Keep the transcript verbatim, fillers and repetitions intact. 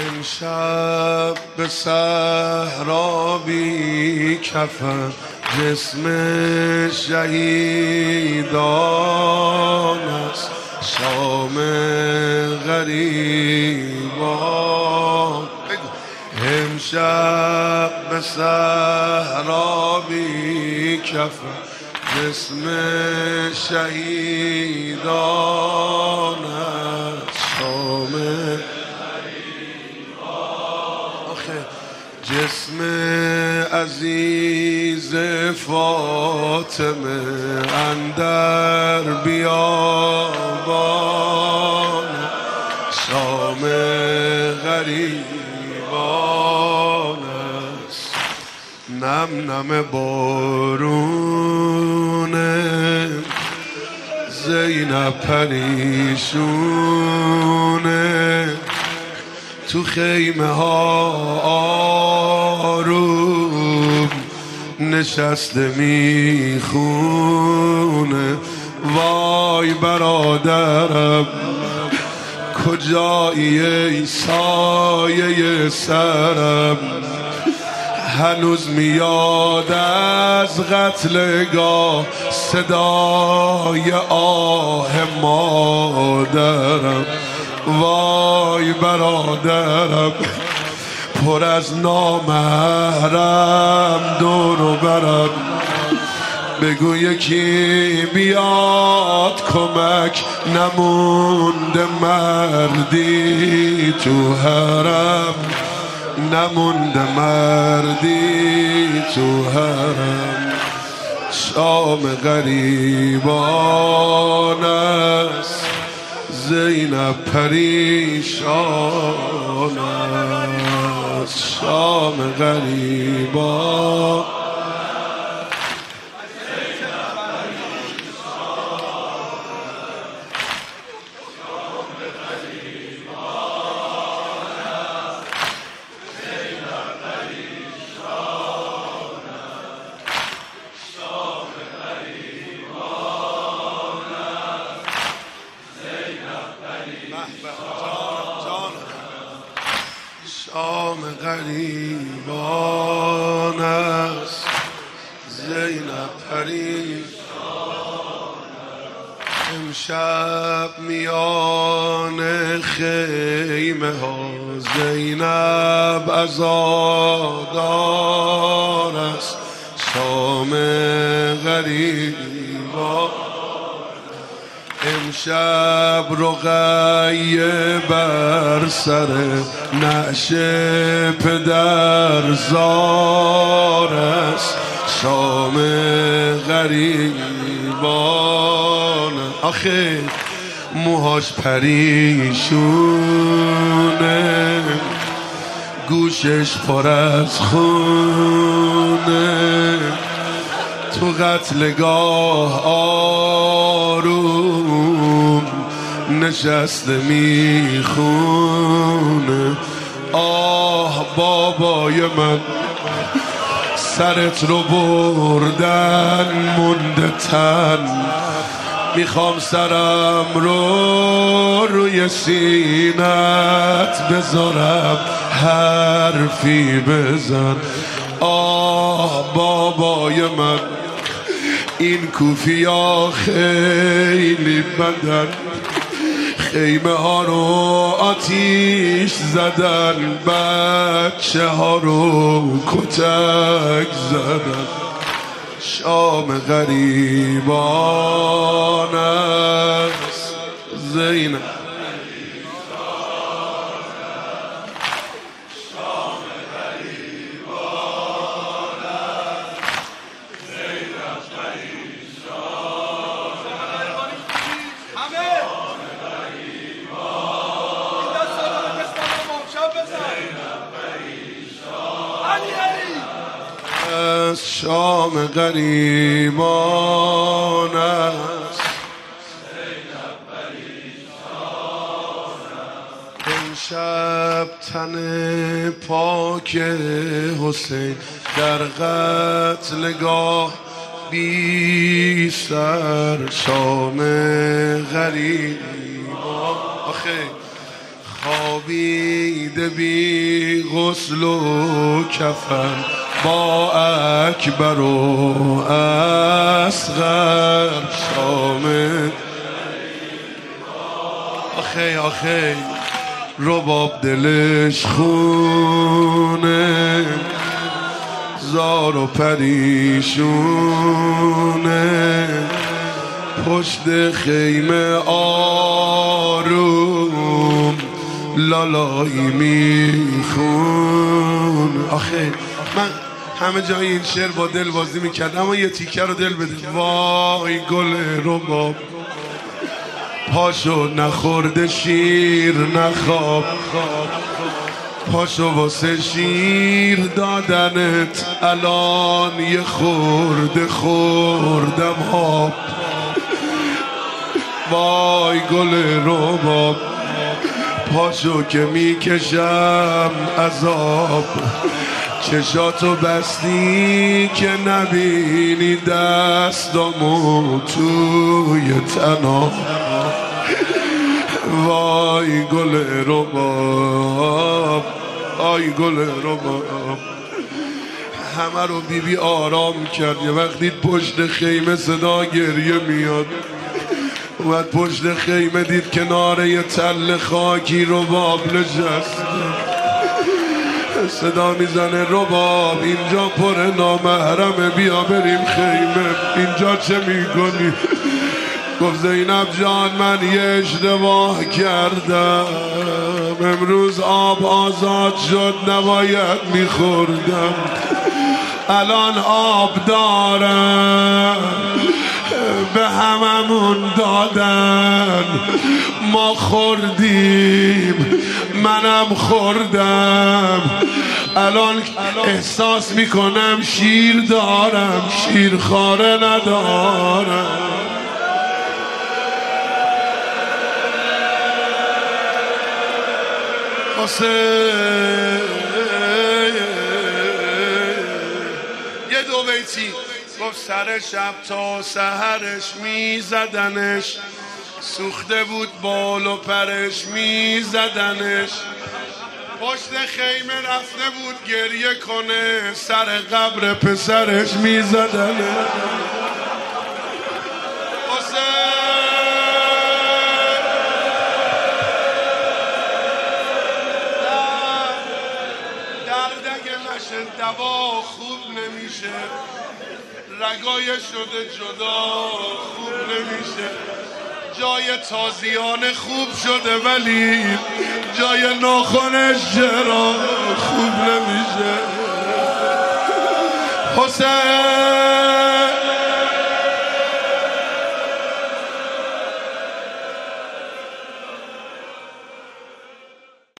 امشب به صحرا بی کفن جسم شهیدان است، شام غریبان. امشب به صحرا بی کفن جسم شهیدان است، شام جسم عزیز فاطمه اندر بیابان، شام غریبان است. نم نم بارونه زینب پریشونه، تو خیمه ها آروم نشسته میخونه. وای برادرم کجایی ای سایه سرم، هنوز میاد از قتلگاه صدای آه مادرم. وای برادرم پر از نامحرم دور و برم، بگو یکی بیاد کمک، نمونده مردی تو حرم، نمونده مردی تو حرم. شام غریبان است، زینب پریشان است، شام غریبان. شام غریبان است، زینب پریشان. امشب میان خیمه ها زینب عزادار است، شام غریبان. امشب رقیه بر سر نعش پدر زار است، شام غریبان. آخه موهاش پریشونه، گوشش پر از خونه، تو قتلگاه آروم نشسته میخونه. آه بابای من سرت رو بردن مونده تن، میخوام سرم رو روی سینت بذارم حرفی بزن. آه بابای من این کوفیا خیلی بدن، خیمه ها رو آتیش زدن، بچه ها رو کتک زدن. شام غریبان است، زینب شام غریبان است. امشب تن پاک حسین در قتلگاه بی سر، شام غریبان. آخه خوابیده بی غسل و کفن با اکبر و اصغر شامل. آخی آخی رباب دلش خونه، زار و پریشونه، پشت خیمه آروم لالایی میخون. آخه من همه جای این شعر با دل بازی میکردم، اما یه تیکه رو دل بده. وای گل رباب پاشو نخورده شیر نخواب، پاشو واسه شیر دادنت الان یه خورده خوردم ها. وای گل رباب پاشو که میکشم عذاب، چشاتو بستی که نبینی دستامو توی تناب. وای گل رباب، وای گل رباب. همه رو بی بی آرام کرد. یه وقتی پشت خیمه صدا گریه میاد، اومد پشت خیمه دید کنار یه تل خاکی رباب نشسته. صدا میزنه رباب اینجا پر نامحرمه، بیا بریم خیمه. اینجا چه میکنی؟ گفت زینب جان من یه اشتباه کردم، امروز آب آزاد شد نباید میخوردم، الان آب دارم به هممون دادن، ما خوردیم منم خوردم، الان احساس میکنم شیر دارم شیر خاره ندارم. یه دو بیتی گفت سر شب تا سحرش میزدنش، سوخته بود بال و پرش میزدنش، پشت خیمه رفته بود گریه کنه، سر قبر پسرش میزدنش. دوا خوب نمیشه، رگای شده جدا خوب نمیشه، جای تازیانه خوب شده ولی جای ناخنش چرا خوب نمیشه. حسین